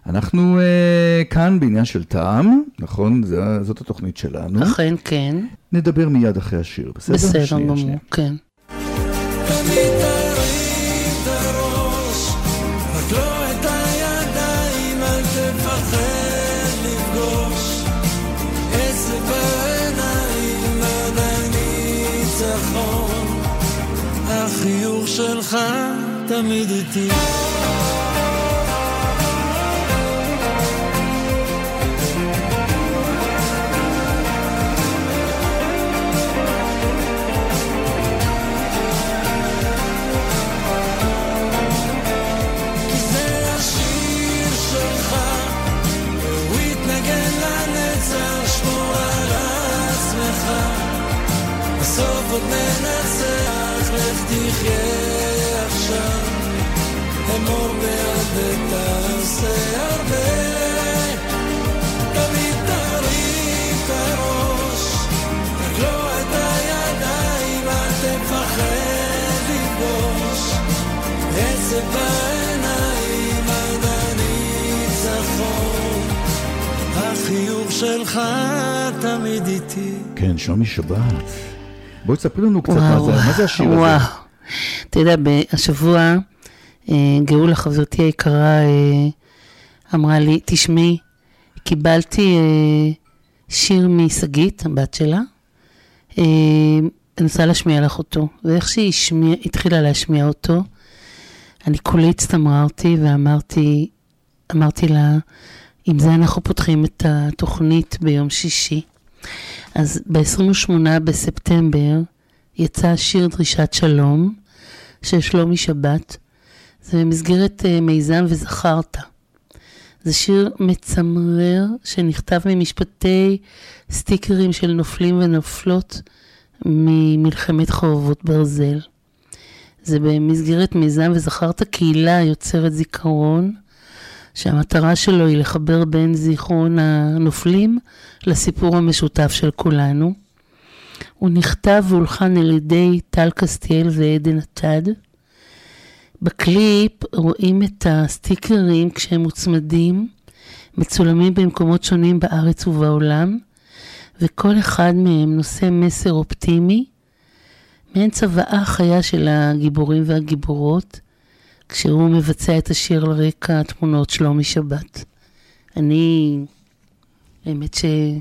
אנחנו כאן בעניין של טעם, נכון? זאת התוכנית שלנו. אכן, כן. נדבר מיד אחרי השיר, בסדר? בסדר, גמור, כן. החיוך שלך תמיד איתי בסוף עוד ננצח, לך תחיה עכשיו, אמור ביד ותעשה הרבה, תמיד תרים את הראש, תגלוע את הידיים, אל תפחד לפגוש, עצב בעיניים עד הניצחון, החיוך שלך תמיד איתי. כן, שלומי שבת. בואי תספרי לנו קצת מה זה השיר הזה. וואו. אתה יודע, השבוע גאולה חברתי היקרה אמרה לי, תשמעי, קיבלתי שיר מסגית, הבת שלה, אני רוצה להשמיע לך אותו, ואיך שהיא התחילה להשמיע אותו, אני כולי הצטמררתי ואמרתי לה, עם זה אנחנו פותחים את התוכנית ביום שישי. אז ב-28 בספטמבר יצא שיר דרישת שלום של שלומי שבת. זה במסגרת מיזם וזכרת. זה שיר מצמרר שנכתב ממשפטי סטיקרים של נופלים ונופלות ממלחמת חרבות ברזל. זה במסגרת מיזם וזכרת קהילה יוצרת זיכרון, שהמטרה שלו היא לחבר בין זיכרון הנופלים לסיפור המשותף של כולנו. הוא נכתב והולחן על ידי טל קסטיאל ועדן עטד. בקליפ רואים את הסטיקרים כשהם מוצמדים, מצולמים במקומות שונים בארץ ובעולם, וכל אחד מהם נושא מסר אופטימי, מעין צוואה חיה של הגיבורים והגיבורות, כשהוא מבצע את השיר על רקע התמונות שלומי שבת. האמת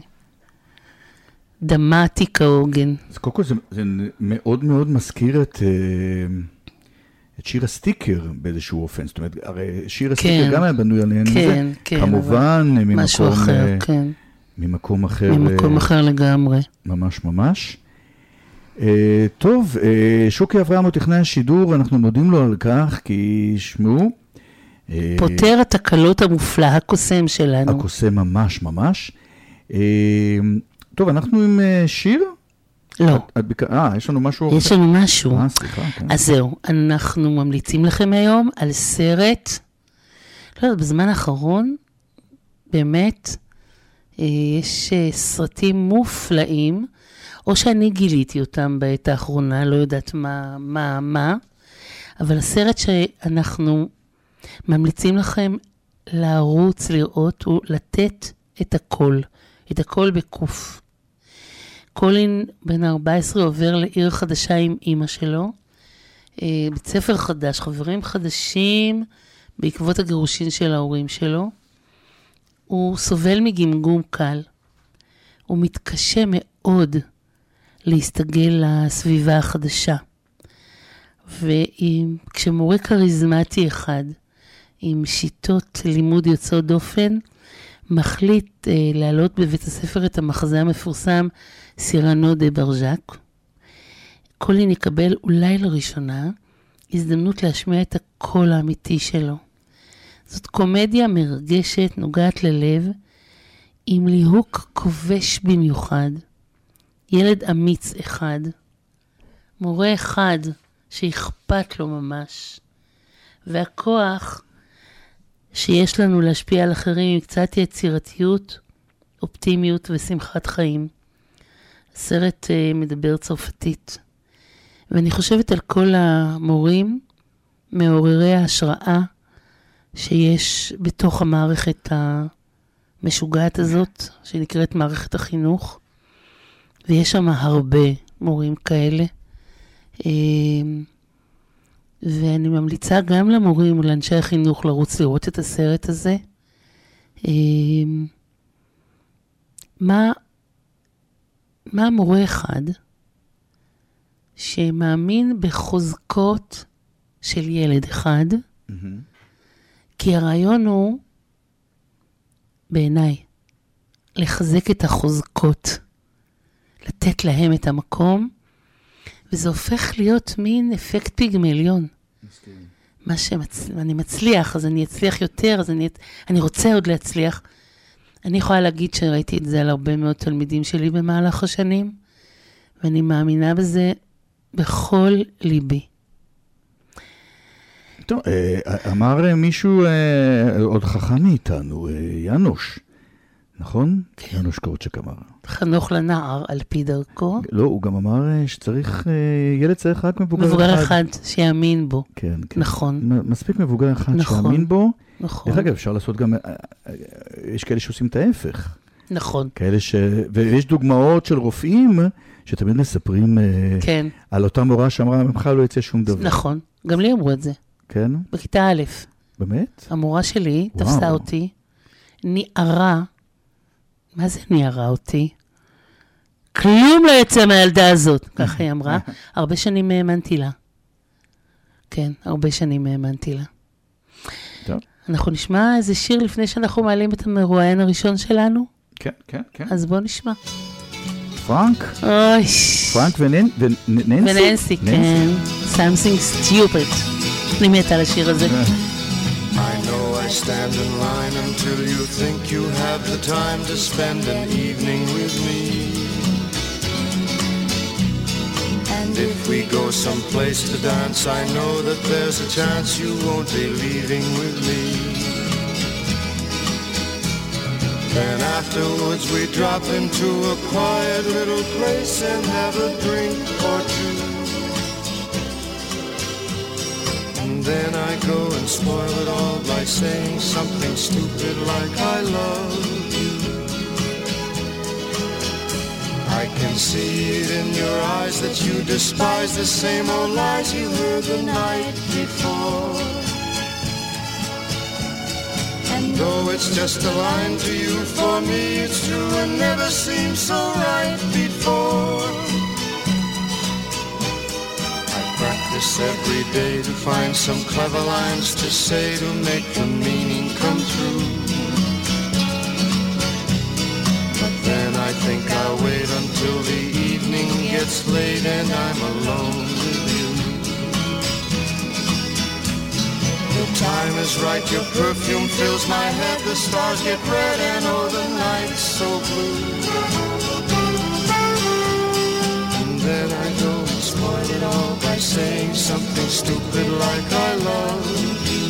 שדמעתי כהוגן. אז קודם כל זה מאוד מאוד מזכיר את שיר הסטיקר באיזשהו אופן. זאת אומרת, הרי שיר הסטיקר גם היה בנוי עליהן. כן, כן. כמובן, משהו אחר, כן. ממקום אחר. ממקום אחר לגמרי. ממש ממש. טוב, שוקי אברהם הוא טכנאי השידור, אנחנו מודים לו על כך, כי שמעו. פותר התקלות המופלא, הקוסם שלנו. הקוסם ממש ממש. טוב, אנחנו עם שיר? לא. יש לנו משהו? יש לנו משהו. סליחה, כן. אז זהו, אנחנו ממליצים לכם היום על סרט, לא יודעת, בזמן האחרון, באמת, יש סרטים מופלאים, או שאני גיליתי אותם בעת האחרונה, לא יודעת מה, אבל הסרט שאנחנו ממליצים לכם לערוץ, לראות, הוא לתת את הכל בקוף. קולין בן 14 עובר לעיר חדשה עם אמא שלו, בית ספר חדש, חברים חדשים, בעקבות הגירושין של ההורים שלו. הוא סובל מגמגום קל, הוא מתקשה מאוד להסתגל לסביבה החדשה. וכשמורה קריזמטי אחד, עם שיטות לימוד יוצאות דופן, מחליט להעלות בבית הספר את המחזה המפורסם סירנו דה ברז'ק, קולין יקבל אולי לראשונה הזדמנות להשמיע את הקול האמיתי שלו. זאת קומדיה מרגשת, נוגעת ללב, עם ליהוק כובש במיוחד, ילד אמיץ אחד, מורה אחד שאכפת לו ממש, והכוח שיש לנו להשפיע על אחרים עם קצת יצירתיות, אופטימיות ושמחת חיים. הסרט מדבר צרפתית, ואני חושבת על כל המורים מעוררי ההשראה שיש בתוך המערכת המשוגעת הזאת, שנקראת מערכת החינוך, ויש שם הרבה מורים כאלה. ואני ממליצה גם למורים ולאנשי החינוך לרוץ לראות את הסרט הזה. מה מורה אחד שמאמין בחוזקות של ילד אחד, כי הרעיון הוא, בעיניי, לחזק את החוזקות, לתת להם את המקום, וזה הופך להיות מין אפקט פיגמליון. מה שאני מצליח, אז אני אצליח יותר, אז אני רוצה עוד להצליח. אני יכולה להגיד שראיתי את זה על הרבה מאוד תלמידים שלי במהלך השנים, ואני מאמינה בזה בכל ליבי. טוב, אמר מישהו עוד חכם מאיתנו, ינוש, נכון? כן. ינוש קורצ'ק אמר. חנוך לנער על פי דרכו. לא, הוא גם אמר שצריך, ילד צריך רק מבוגר אחד שיאמין בו. כן, כן. נכון. מספיק מבוגר אחד שיאמין בו. נכון. דרך אגב, אפשר לעשות גם, יש כאלה שעושים את ההפך. נכון. כאלה ויש דוגמאות של רופאים שתמיד מספרים כן. על אותה מורה שאמרה, ממך לא יצא שום דבר. נכון. גם לי אמרו את זה. כן? בכיתה א'. באמת? המורה שלי תפסה אותי, ניערה, מה זה ניערה אותי? כלום לא יצא מהילדה הזאת, ככה היא אמרה. הרבה שנים האמנתי לה. כן, הרבה שנים האמנתי לה. טוב. אנחנו נשמע איזה שיר לפני שאנחנו מעלים את המרואיין הראשון שלנו? כן, כן, כן. אז בוא נשמע. פרנק? אוי. פרנק וננסי? וננסי, כן. Something stupid. אני מתה על השיר הזה. I know I stand in line until you think you have the time to spend an evening with me. And if we go someplace to dance, I know that there's a chance you won't be leaving with me. Then afterwards we drop into a quiet little place and have a drink or two. And then I go and spoil it all by saying something stupid like I love you. I can see it in your eyes that you despise the same old lies you heard the night before. And though it's just a line to you, for me it's true and never seemed so right before. Practice every day to find some clever lines to say to make the meaning come true. But then I think I'll wait until the evening gets late and I'm alone with you. The time is right, your perfume fills my head, the stars get red and oh the night's so blue. And then I go and spoil it all by saying something stupid like I love you.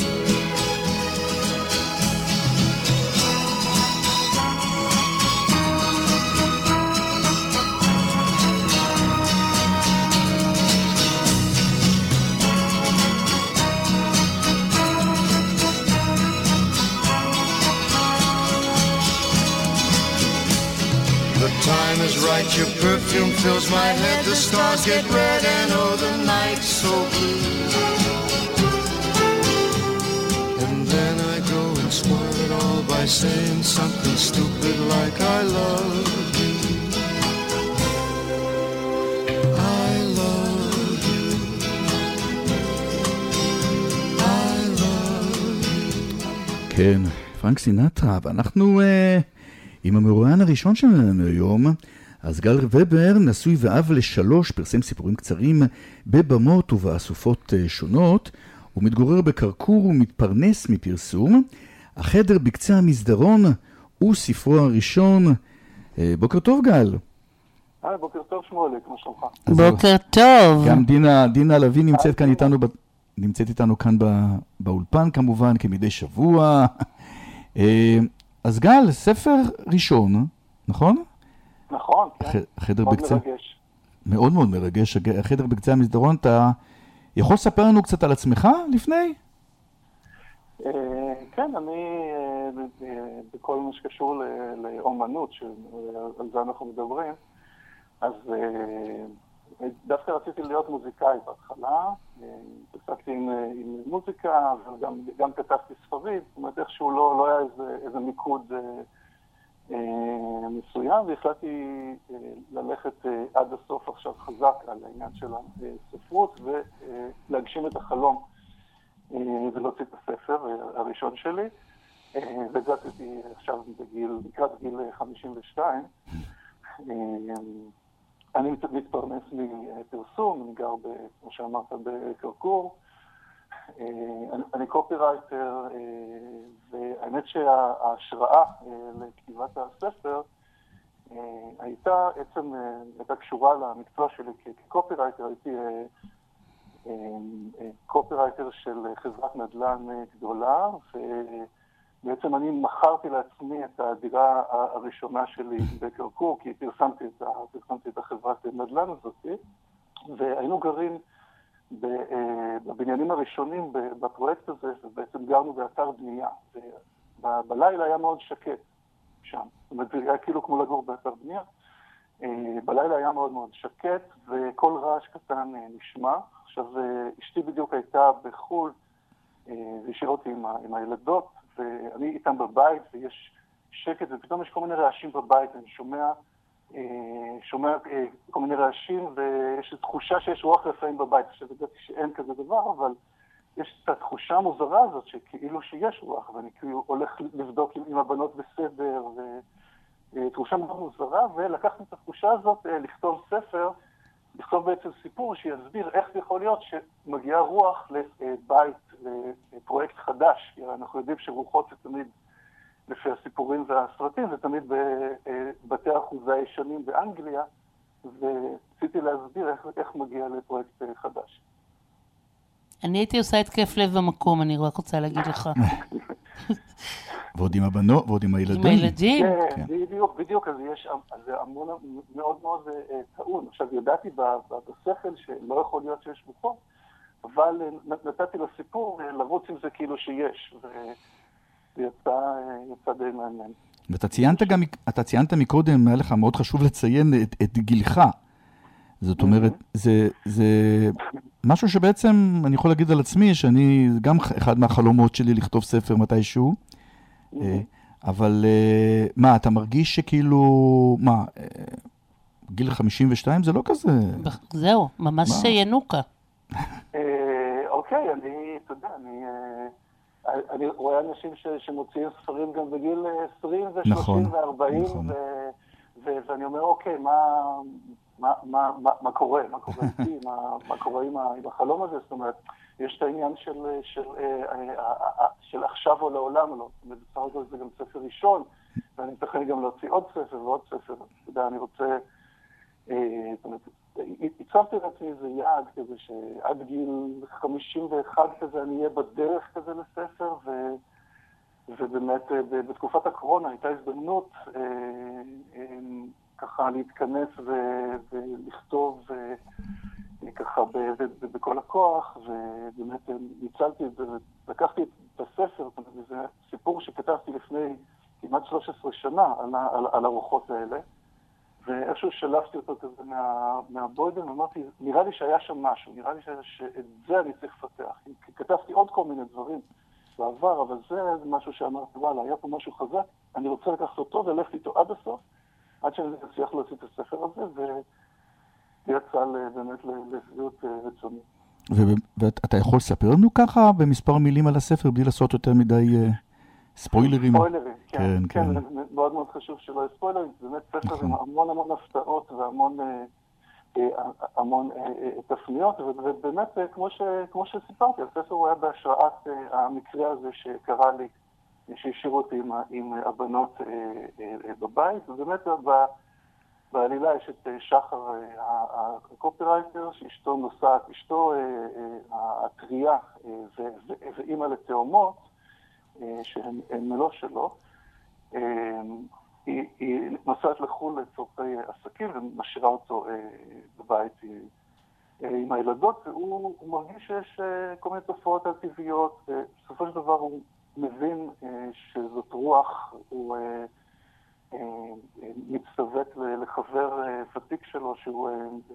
The time is right, your perfume fills my head, the stars get red and oh the night's so blue. And then I go and spoil it all by saying something stupid like I love you. I love you. I love you. כן, פרנק סינטרה, ואנחנו עם המרואיין הראשון שלנו היום. אז גל ובר, נשוי ואב ל3, פרסם סיפורים קצרים בבמות ובאסופות שונות. הוא מתגורר בקרקור ומתפרנס מפרסום. החדר בקצה המסדרון הוא ספרו הראשון. בוקר טוב גל. בוקר טוב שמואלק, מה שלומך? בוקר טוב. גם דינה לוי נמצאת איתנו כאן באולפן כמובן, כמדי שבוע. אז גל, ספר ראשון, נכון? נכון, כן. החדר מאוד בקצה. מרגש. מאוד מאוד מרגש. החדר בקצה המסדרון, אתה יכול לספר לנו קצת על עצמך לפני? כן, אני בכל מה שקשור לאומנות, שעל זה אנחנו מדברים, אז דווקא רציתי להיות מוזיקאי בהתחלה, התעסקתי עם מוזיקה, וגם כתבתי ספרים, זאת אומרת איכשהו לא היה איזה מיקוד מסוים, והחלטתי ללכת עד הסוף עכשיו חזק על העניין של הספרות, ולהגשים את החלום ולהוציא את הספר הראשון שלי, וזה עשיתי עכשיו לקראת גיל 52. אני מתפרנס מפרסום, אני גר, כמו שאמרת, בקרקור. אני קופירייטר, והאמת שההשראה לכתיבת הספר הייתה קשורה למקצוע שלי כקופירייטר. הייתי קופירייטר של חברת נדל"ן גדולה, ובעצם אני מכרתי לעצמי את הדירה הראשונה שלי בקרקור, כי פרסמתי את החברת נדל"ן הזאת, והיינו גרים בבניינים הראשונים בפרויקט הזה, ובעצם גרנו באתר בנייה, ובלילה היה מאוד שקט שם, זאת אומרת, זה היה כאילו כמו לגור באתר בנייה. בלילה היה מאוד מאוד שקט, וכל רעש קטן נשמע. עכשיו, אשתי בדיוק הייתה בחול, והשאיר אותי עם הילדות, ואני איתם בבית, ויש שקט, ופתאום יש כל מיני רעשים בבית, אני שומע כל מיני רעשים, ויש תחושה שיש רוח רפאים בבית. עכשיו, ידעתי שאין כזה דבר, אבל יש את התחושה המוזרה הזאת, שכאילו שיש רוח, ואני כאילו הולך לבדוק אם הבנות בסדר, תחושה מאוד מוזרה, ולקחתי את התחושה הזאת לכתוב ספר, לכתוב בעצם סיפור שיסביר איך זה יכול להיות שמגיעה רוח לבית, לפרויקט חדש. כי אנחנו יודעים שרוחות זה תמיד, לפי הסיפורים והסרטים, זה תמיד בבתי האחוזה הישנים באנגליה, ורציתי להסביר איך מגיע לפרויקט חדש. אני הייתי עושה את כיף לב במקום, אני רק רוצה להגיד לך. ועוד עם הבנות, ועוד עם הילדים. עם הילדים? כן, בדיוק, אז יש, זה המון מאוד מאוד טעון. עכשיו, ידעתי בשכל שלא יכול להיות שיש רוחות, אבל נתתי לסיפור לרוץ עם זה כאילו שיש, ויצא די מעניין. ואתה ציינת מקודם, היה לך מאוד חשוב לציין את גילך. זאת אומרת, זה משהו שבעצם אני יכול להגיד על עצמי, שאני גם אחד מהחלומות שלי לכתוב ספר מתישהו, אבל מה, אתה מרגיש שכאילו, מה, גיל 52 זה לא כזה? זהו, ממש ינוקה. אוקיי, אתה יודע, אני רואה אנשים שמוציאים ספרים גם בגיל 20 ו-30 ו-40, ואני אומר, אוקיי, מה קורה? מה קורה איתי? מה קורה עם החלום הזה? זאת אומרת, יש את העניין של עכשיו או לעולם, לא. זאת אומרת, בסך הכל זה גם ספר ראשון, ואני מתכן גם להוציא עוד ספר ועוד ספר. אתה יודע, אני רוצה, זאת אומרת, הצבתי לעצמי איזה יעד כזה, שעד גיל 51 כזה אני אהיה בדרך כזה לספר, ובאמת בתקופת הקורונה הייתה הזדמנות ככה להתכנס ולכתוב ככה בכל הכוח, ובאמת ניצלתי את זה ולקחתי את הספר, זה סיפור שכתבתי לפני כמעט 13 שנה על הרוחות האלה, ואיכשהו שלפתי אותו כזה מהבוידם, ואמרתי, נראה לי שהיה שם משהו, נראה לי שאת זה אני צריך לפתח. כתבתי עוד כל מיני דברים בעבר, אבל זה משהו שאמרתי, וואלה, היה פה משהו חזק, אני רוצה לקחת אותו וללכת איתו עד הסוף, עד שאני אצליח להוציא את הספר הזה, ויצא באמת לשביעות רצוני. ואתה יכול לספר לנו ככה במספר מילים על הספר, בלי לעשות יותר מדי ספוילרים? ספוילרים, כן. מאוד מאוד חשוב שלא יהיה ספוילרים. זה באמת ספר עם המון הפתעות והמון תפניות, ובאמת, כמו שסיפרתי, הספר הוא היה בהשראת המקרה הזה שקרה לי, שהשאירו אותי עם הבנות בבית, ובאמת בעלילה יש את שחר הקופירייטר, שאשתו נוסעת, אשתו הטריה ואימא לתאומות, שהן לא שלו, היא נוסעת לחו"ל לצורכי עסקים ומשאירה אותו בבית עם הילדות, והוא מרגיש שיש כל מיני תופעות טבעיות, בסופו של דבר מבין שזאת רוח, הוא מצטוות לחבר ותיק שלו שהוא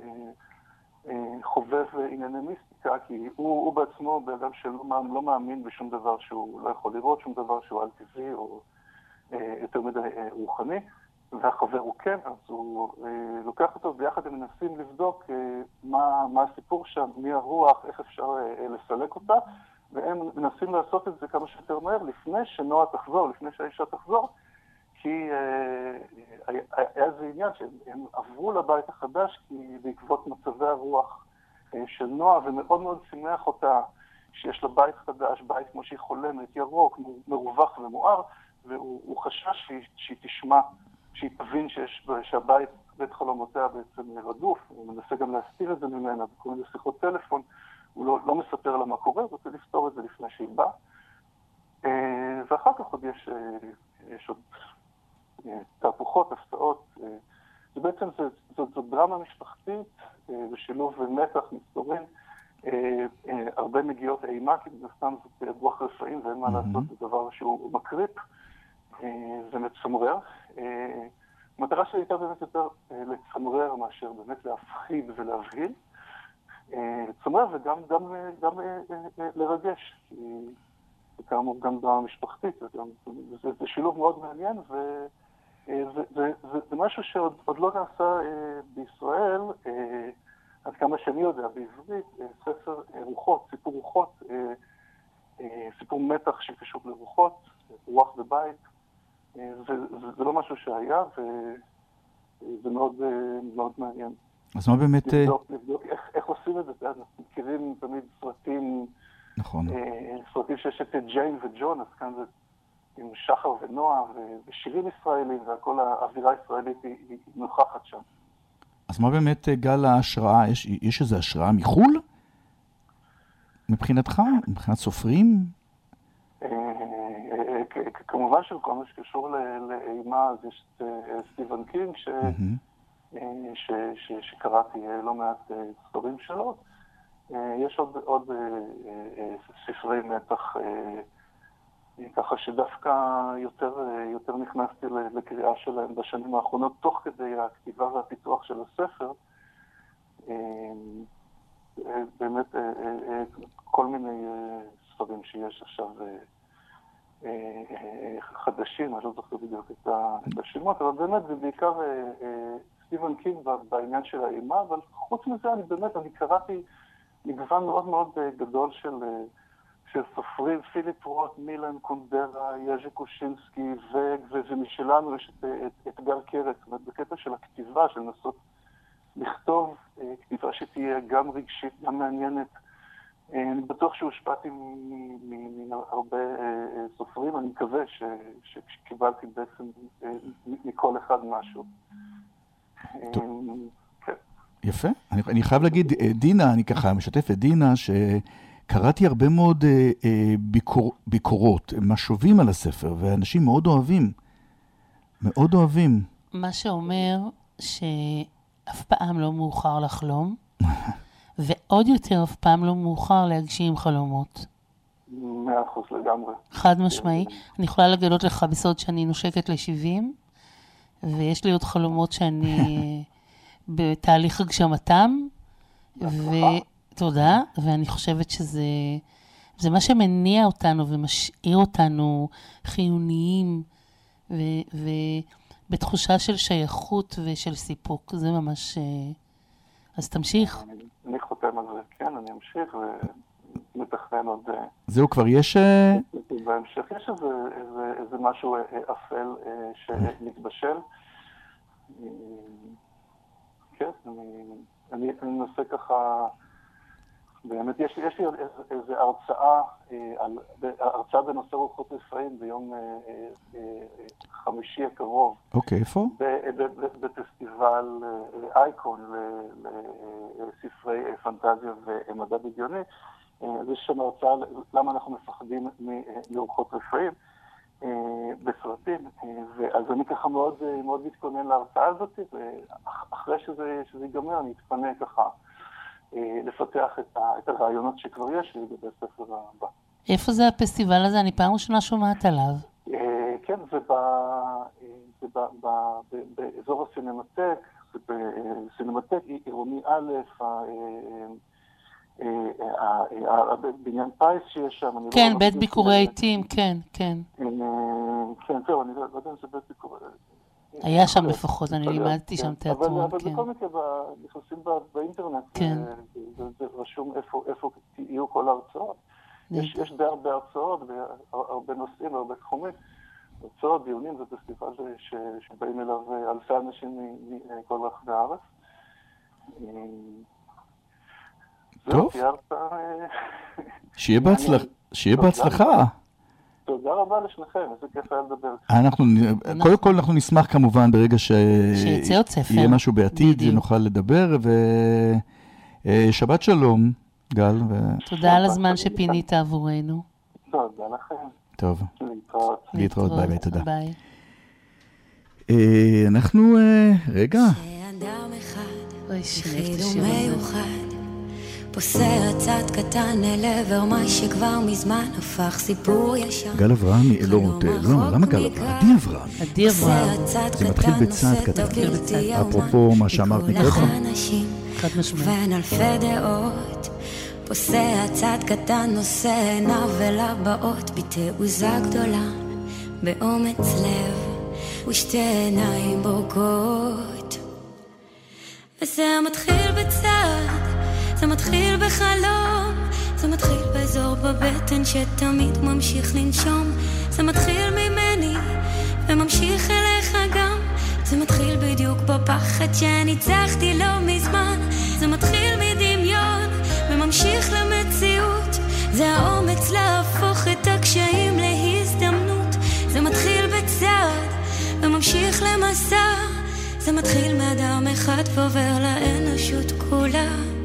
חובב ענייני מיסטיקה, כי הוא בעצמו באדם שלא מאמין בשום דבר שהוא לא יכול לראות, שום דבר שהוא על טבעי או יותר מדי רוחני, והחבר הוא כן, אז הוא לוקח אותו ביחד הם מנסים לבדוק מה הסיפור שם, מי הרוח, איך אפשר לסלק אותה, והם מנסים לעשות את זה כמה שיותר מהר לפני שנועה תחזור, לפני שהאישה תחזור, כי היה זה עניין שהם עברו לבית החדש כי בעקבות מצבי הרוח של נועה, ומאוד מאוד שימח אותה שיש לה בית חדש, בית כמו שהיא חולמת, ירוק, מרווח ומואר, והוא חשש שהיא תשמע, שהיא תבין שהבית, בית חלומותיה בעצם רדוף, הוא מנסה גם להסתיר את זה ממנה, וכל מיני שיחות טלפון, הוא לא מספר לה מה קורה, הוא רוצה לפתור את זה לפני שהיא באה. ואחר כך עוד יש עוד תהפוכות, הפתעות. ובעצם זו דרמה משפחתית בשילוב מתח מסתורין, הרבה מגיעות אימה, כי בסתם זאת רוח רפאים ואין מה לעשות, זה דבר שהוא מקריפ ומצמרר. המטרה שלי הייתה באמת יותר לצמרר מאשר באמת להפחיד ולהבהיל. לצמרר וגם לרגש, כי זה כאמור גם דרמה משפחתית, זה שילוב מאוד מעניין, זה משהו שעוד לא נעשה בישראל, עד כמה שאני יודע, בעברית, ספר רוחות, סיפור רוחות, סיפור מתח שקשור לרוחות, רוח בבית, זה לא משהו שהיה, וזה מאוד מעניין. אז מה באמת... לבדוק איך עושים את זה, אנחנו מכירים תמיד סרטים, נכון. סרטים שיש את ג'יין וג'ון, אז כאן זה עם שחר ונועה, ושירים ישראלים, והכל האווירה הישראלית היא נוכחת שם. אז מה באמת גל ההשראה? יש איזו השראה מחול? מבחינתך? מבחינת סופרים? כמובן שכל מה שקשור לאימה, אז יש את סטיבן קינג, שקראתי לא מעט ספרים שלו. יש עוד ספרי מתח, ככה שדווקא יותר נכנסתי לקריאה שלהם בשנים האחרונות, תוך כדי הכתיבה והפיתוח של הספר. באמת כל מיני ספרים שיש עכשיו חדשים, אני לא זוכר בדיוק את השמות, אבל באמת זה בעיקר סטיבן קינג בעניין של האימה, אבל חוץ מזה אני קראתי מגוון מאוד מאוד גדול של סופרים, פיליפ רוט, מילן קונדרה, יז'י קושינסקי, ומשלנו יש את גל קרת, זאת אומרת, בקטע של הכתיבה, של לנסות לכתוב כתיבה שתהיה גם רגשית, גם מעניינת. אני בטוח שהושפעתי מהרבה סופרים, אני מקווה שקיבלתי בעצם מכל אחד משהו. יפה. אני חייב להגיד, דינה, אני ככה משתף את דינה, שקראתי הרבה מאוד ביקורות, משובים על הספר, ואנשים מאוד אוהבים. מאוד אוהבים. מה שאומר שאף פעם לא מאוחר לחלום, ועוד יותר אף פעם לא מאוחר להגשים חלומות. 100% לגמרי. חד משמעי. אני יכולה לגלות לך בסוד שאני נושקת ל-70, ויש לי עוד חלומות שאני בתהליך הגשמתם, ותודה, ואני חושבת שזה מה שמניע אותנו ומשאיר אותנו חיוניים, ובתחושה של שייכות ושל סיפוק. זה ממש... אז תמשיך. אני חותם על זה, כן, אני אמשיך ומתכנן עוד... זהו, כבר יש... בהמשך יש איזה משהו אפל שמתבשל. כן, אני מנסה ככה... באמת, יש לי איזו הרצאה בנושא רוחות רפאים ביום חמישי הקרוב. אוקיי, איפה? בפסטיבל אייקון לספרי פנטזיה ומדע בדיוני. יש שם הרצאה למה אנחנו מפחדים מרוחות רפאים בסרטים. אז אני ככה מאוד מתכונן להרצאה הזאת, ואחרי שזה ייגמר אני אתפנה ככה לפתח את הרעיונות שכבר יש לי לגבי הספר הבא. איפה זה הפסטיבל הזה? אני פעם ראשונה שומעת עליו. כן, זה באזור הסינמטק, סינמטק עירוני א', בניין פייס שיש שם. כן, בית ביקורי עיתים, כן, כן. כן, זהו, אני לא יודע אם זה בית ביקורי. היה שם לפחות, אני לימדתי שם תיאטרון, כן. אבל בכל מקרה, נכנסים באינטרנט, זה רשום איפה יהיו כל ההרצאות. יש די הרבה הרצאות, הרבה נושאים, הרבה תחומים. הרצאות, דיונים, זה פסטיבל שבאים אליו אלפי אנשים מכל רחבי הארץ. טוב. שיהיה בהצלחה. תודה רבה לשניכם, איזה כיף היה לדבר. קודם כל אנחנו נשמח כמובן ברגע שיהיה משהו בעתיד ונוכל לדבר, ושבת שלום, גל. תודה על הזמן שפינית עבורנו. תודה לכם. טוב. להתראות, ביי, תודה. ביי. אנחנו, רגע. שאדם אחד יחיד ומיוחד פוסע צעד קטן אל עבר מה שכבר מזמן הפך סיפור ישן. גל אברהם, למה גל אברהם? עדי אברהם. עדי אברהם. זה מתחיל בצעד קטן. אפרופו מה שאמרת מקודם. חד משמעית. ובין אלפי דעות פוסע צעד קטן נושא עיניו אל הבאות בתעוזה גדולה באומץ לב ושתי עיניים בורקות. וזה מתחיל בצעד, זה מתחיל בחלום, זה מתחיל באזור בבטן שתמיד ממשיך לנשום. זה מתחיל ממני וממשיך אליך גם, זה מתחיל בדיוק בפחד שניצחתי לא מזמן. זה מתחיל מדמיון וממשיך למציאות, זה האומץ להפוך את הקשיים להזדמנות. זה מתחיל בצעד וממשיך למסע, זה מתחיל מאדם אחד ועובר לאנושות כולה.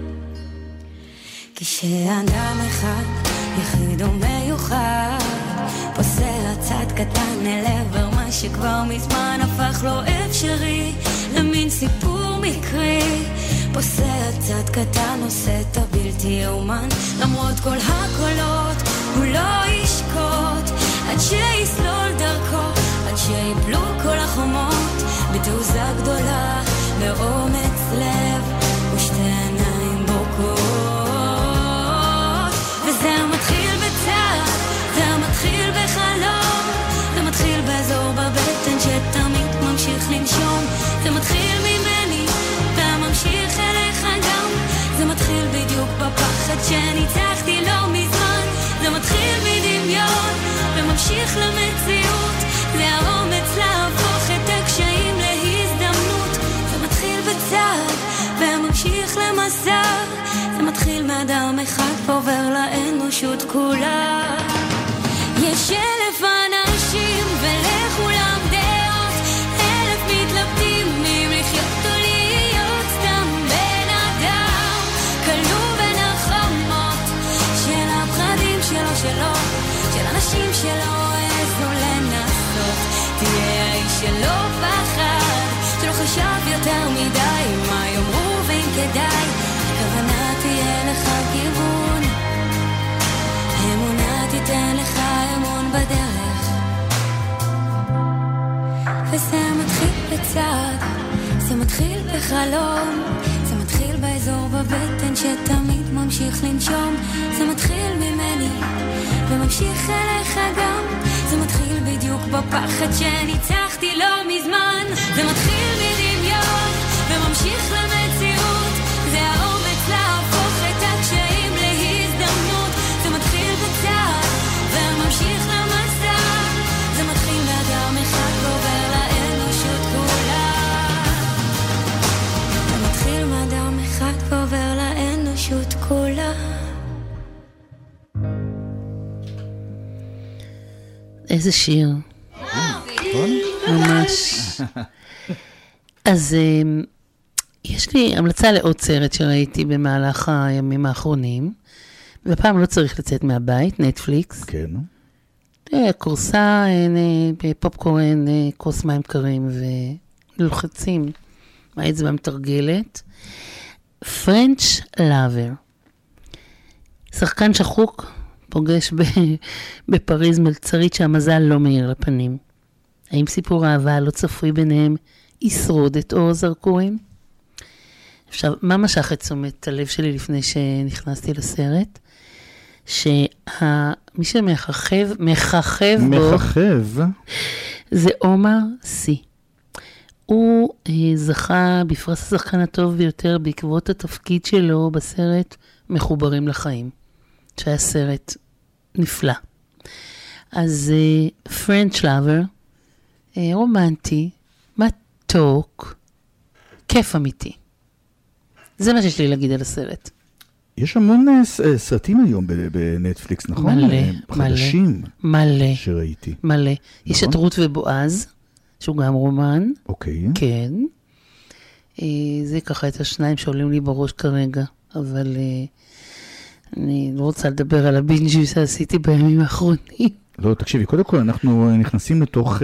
כשאדם אחד יחיד ומיוחד פוסע צעד קטן אל עבר מה שכבר מזמן הפך לו אפשרי למין סיפור מקרי. פוסע צעד קטן עושה את הבלתי יאומן, למרות כל הקולות הוא לא ישקוט עד שיסלול דרכו, עד שיפלו כל החומות בתעוזה גדולה באומץ לב ושתי עיניים בורקות. וזה מתחיל בצעד, זה מתחיל בחלום, זה מתחיל באזור בבטן שתמיד ממשיך לנשום. זה מתחיל ממני וממשיך אליך גם, זה מתחיל בדיוק בפחד שניצחתי לא מזמן. זה מתחיל מדמיון וממשיך למציאות, זה האומץ להפוך את הקשיים להזדמנות. זה מתחיל בצעד וממשיך למסע, זה מתחיל מאדם אחד ועובר לאנושות כולה. יש 1,000 אנשים ולכולם דעות, 1,000 מתלבטים אם לחיות או להיות סתם בן אדם, כלוא בין החומות של הפחדים שלו, של אנשים שלא העזו לנסות. תהיה האיש שלא פחד, שלא חשב יותר מדי מה יאמרו ואם כדאי. הכוונה תהיה לך כיוון, אמונה תיתן לך אמון בדרך. וזה מתחיל בצעד, זה מתחיל בחלום, זה מתחיל באזור בבטן שתמיד ממשיך לנשום. זה מתחיל ממני וממשיך אליך גם, זה מתחיל בדיוק בפחד שניצחתי לא מזמן. זה מתחיל מדמיון וממשיך למציאות, זה האומץ להפוך את הקשיים להזדמנות. זה מתחיל בצעד וממשיך למסע, זה מתחיל מאדם אחד ועובר לאנושות כולה. זה מתחיל מאדם אחד ועובר לאנושות כולה. איזה שיר. ממש. אז יש לי המלצה לעוד סרט שראיתי במהלך הימים האחרונים. בפעם לא צריך לצאת מהבית, נטפליקס. כן. קורסה, פופקורן, כוס מים קרים ולוחצים. האצבע מתרגלת. French Lover. שחקן שחוק, פוגש בפריז מלצרית שהמזל לא מאיר לפנים. האם סיפור האהבה הלא צפוי ביניהם ישרוד את אור הזרקורים? עכשיו, מה משך את תשומת הלב שלי לפני שנכנסתי לסרט? שמי שמככב בו זה עומר סי. הוא זכה בפרס השחקן הטוב ביותר בעקבות התפקיד שלו בסרט מחוברים לחיים, שהיה סרט נפלא. אז French Lover, רומנטי, מתוק, כיף אמיתי. זה מה שיש לי להגיד על הסרט. יש המון סרטים היום בנטפליקס, נכון? מלא, חדשים. מלא. שראיתי. מלא. יש את רות ובועז, שהוא גם רומן. אוקיי. כן. זה ככה את השניים שעולים לי בראש כרגע, אבל אני לא רוצה לדבר על הבינג'י שעשיתי בימים האחרונים. לא, תקשיבי, קודם כל אנחנו נכנסים לתוך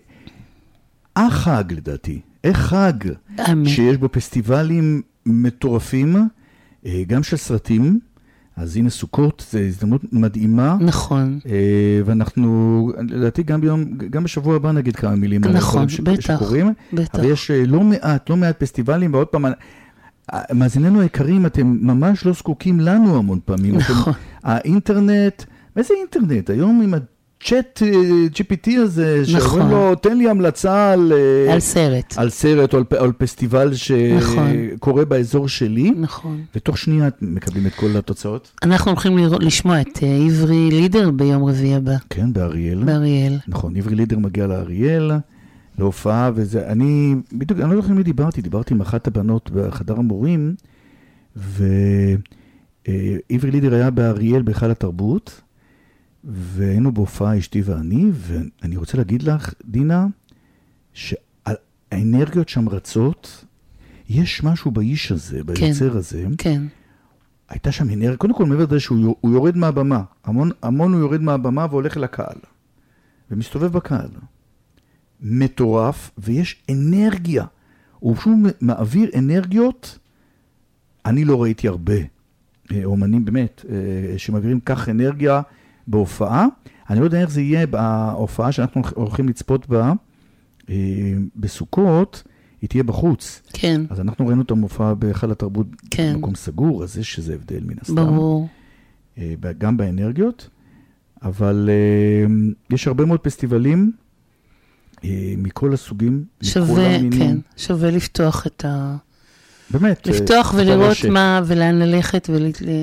החג לדעתי. חג שיש בו פסטיבלים מטורפים, גם של סרטים. אז הנה סוכות, זו הזדמנות מדהימה. נכון. ואנחנו, לדעתי גם בשבוע הבא נגיד כמה מילים. נכון, בטח. שקורים. בטח. אבל יש לא מעט פסטיבלים, ועוד פעם, מאזיננו היקרים, אתם ממש לא זקוקים לנו המון פעמים. נכון. האינטרנט, איזה אינטרנט? היום עם הצ'אט GPT הזה, שאומרים לו, תן לי המלצה על סרט. על סרט או על פסטיבל שקורה באזור שלי. נכון. ותוך שנייה מקבלים את כל התוצאות. אנחנו הולכים לשמוע את עברי לידר ביום רביעי הבא. כן, באריאל. באריאל. נכון, עברי לידר מגיע לאריאל, להופעה, וזה, אני לא זוכר מי דיברתי עם אחת הבנות בחדר המורים, ועברי לידר היה באריאל בהיכל התרבות, והיינו בהופעה אשתי ואני, ואני רוצה להגיד לך, דינה, שהאנרגיות שם רצות, יש משהו באיש הזה, ביוצר הזה. כן. הייתה שם אנרגיה, קודם כל מעבר לזה שהוא יורד מהבמה, המון הוא יורד מהבמה והולך לקהל, ומסתובב בקהל. מטורף, ויש אנרגיה. הוא פשוט מעביר אנרגיות, אני לא ראיתי הרבה אומנים באמת, שמעבירים כך אנרגיה בהופעה. אני לא יודע איך זה יהיה בהופעה שאנחנו הולכים לצפות בה, בסוכות, היא תהיה בחוץ. כן. אז אנחנו ראינו את המופע בהיכל התרבות, כן. במקום סגור, אז יש איזה הבדל מן הסתם. ברור. גם באנרגיות, אבל יש הרבה מאוד פסטיבלים, מכל הסוגים, מכל המינים. כן, שווה לפתוח את באמת. לפתוח ולראות מה, ולאן ללכת,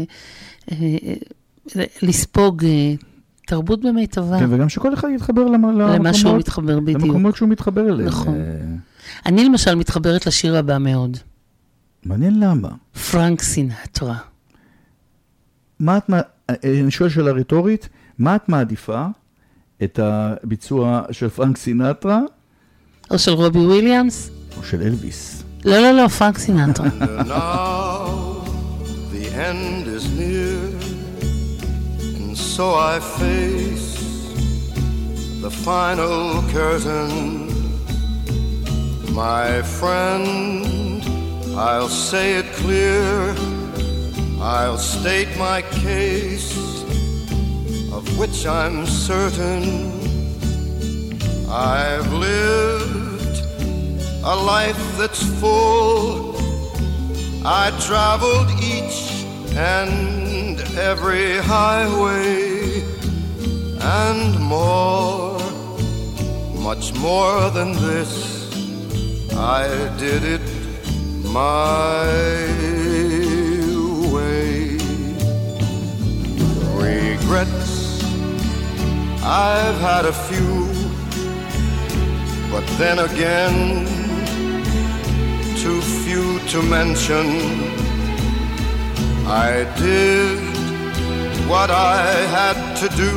ולספוג תרבות במיטבה. כן, וגם שכל אחד יתחבר למה שהוא מתחבר בדיוק. למקומות שהוא מתחבר אליהם. נכון. אני למשל מתחברת לשיר הבא מאוד. מעניין למה. פרנק סינטרה. אני שואל שאלה רטורית, מה את מעדיפה? את הביצוע של פרנק סינטרה? או של רובי וויליאמס? או של אלוויס? לא, פרנק סינטרה. Now the end is near, and so I face the final curtain. My friend, I'll say it clear, I'll state my case, of which I'm certain. I've lived a life that's full. I traveled each and every highway, and more, much more than this, I did it my way. Regrets, I've had a few, but then again, too few to mention. I did what I had to do,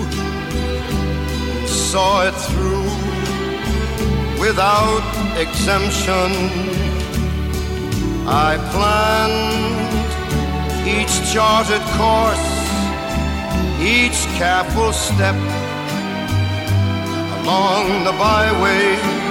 saw it through without exemption. I planned each charted course, each careful step along the byway,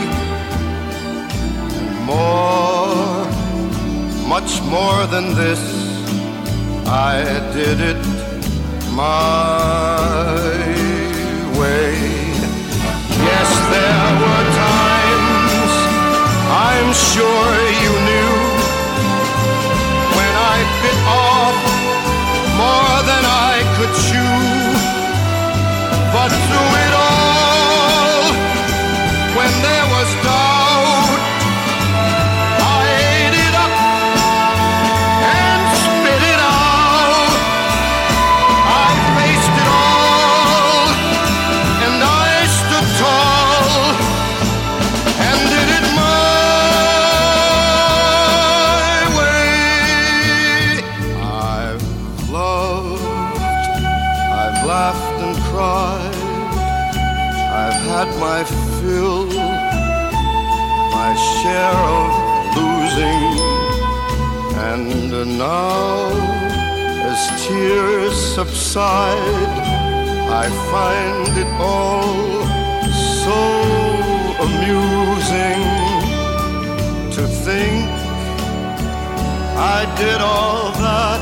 and more, much more than this, I did it my way. Yes, there were times, I'm sure you knew, when I bit off more than I could chew. But through it all, when there was doubt, I ate it up and spit it out. I faced it all, and I stood tall, and did it my way. I've loved, I've laughed and cried, I've had my fill, my share of losing, and now as tears subside, I find it all so amusing to think I did all that,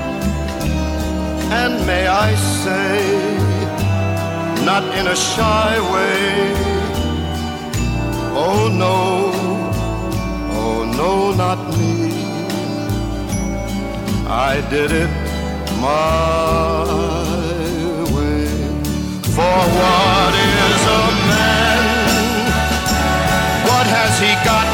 and may I say, not in a shy way, oh no, not me. I did it my way. For what is a man? What has he got?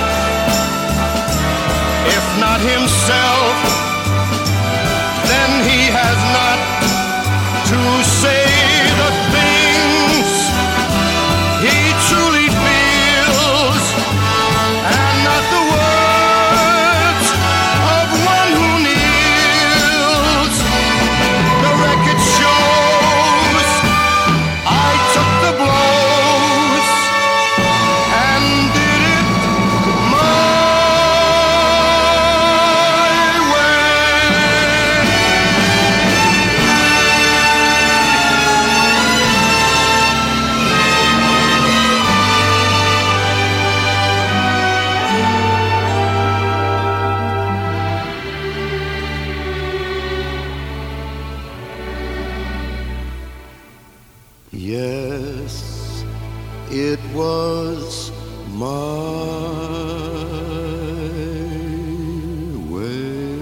If not himself, then he has not to say the things he truly feels, and not the words of one who kneels. The record shows I took the blows and did it my Yes, it was my way.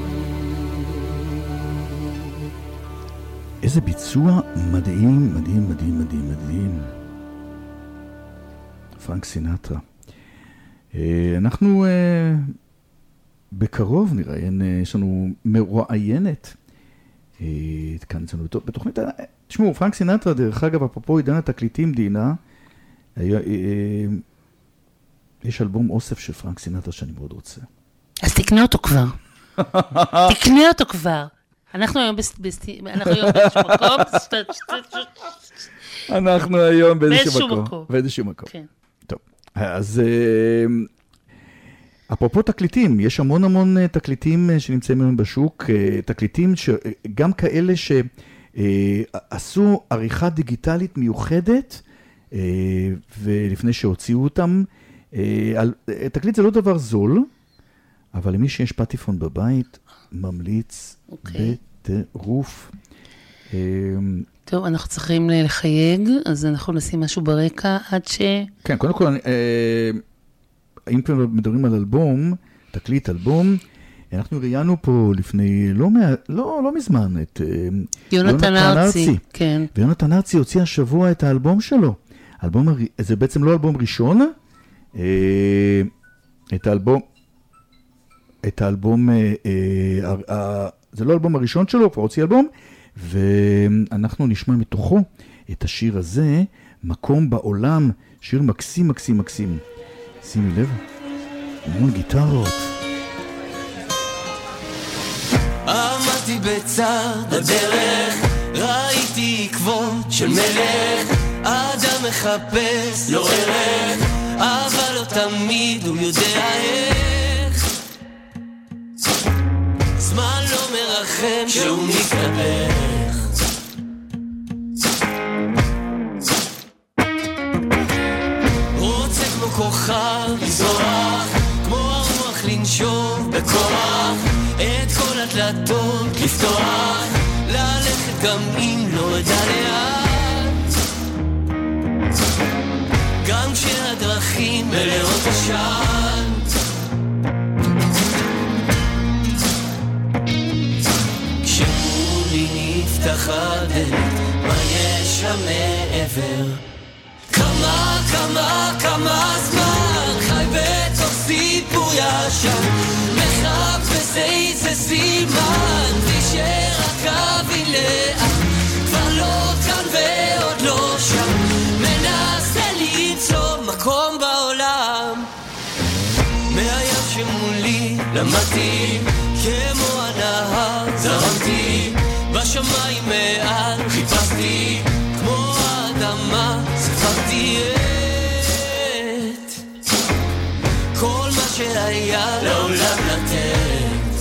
איזה ביצוע מדהים, מדהים, מדהים, מדהים, מדהים. פרנק סינטרה. אנחנו בקרוב נראיין, יש לנו מרואיינת כאן אצלנו בתוכנית. תשמעו, פרנק סינטרה, דרך אגב, אפרופו עידן התקליטים, דינה, יש אלבום אוסף של פרנק סינטרה שאני מאוד רוצה. אז תקנה אותו כבר. תקנה אותו כבר. אנחנו היום באיזשהו מקום. אנחנו היום באיזשהו מקום. כן. טוב, אז אפרופו תקליטים, יש המון המון תקליטים שנמצאים היום בשוק, תקליטים גם כאלה שעשו עריכה דיגיטלית מיוחדת, ולפני שהוציאו אותם, תקליט זה לא דבר זול, אבל למי שיש פטיפון בבית, ממליץ בטירוף. טוב, אנחנו צריכים לחייג, אז אנחנו נשים משהו ברקע עד ש... כן, קודם כל, אם כבר מדברים על אלבום, תקליט אלבום, אנחנו ראיינו פה לפני לא מזמן את יונתן ארצי. כן. ויונתן ארצי הוציא השבוע את האלבום שלו. זה בעצם לא אלבום ראשון, את האלבום, זה לא האלבום הראשון שלו, כבר הוציא אלבום, ואנחנו נשמע מתוכו את השיר הזה, מקום בעולם, שיר מקסים, מקסים, מקסים. שימי לב, המון גיטרות. עמדתי בצד הדרך, ראיתי עקבות של מלך, אדם מחפש לו ערך, אבל לא תמיד הוא יודע איך. זמן לא מרחם שהוא מתהפך, רוצה כמו כוכב לזרוח, כמו הרוח לנשוב בכוח, את כל התלתות לפתוח, ללכת גם אם לא אדע לאט, גם כשהדרכים מלאות עשן, כשמולי נפתח הדלת, מה יש שם מעבר? כמה זמן חי בתוך סיפור ישן, מחפש איזה סימן, ושרק אבין לאט, כבר לא כאן ועוד לא שם, מנסה למצוא מקום בעולם. מהים שמולי למדתי, כמו הנהר זרמתי, בשמיים מעל חיפשתי, כמו האדמה ספרתי את כל מה שהיה לעולם לתת.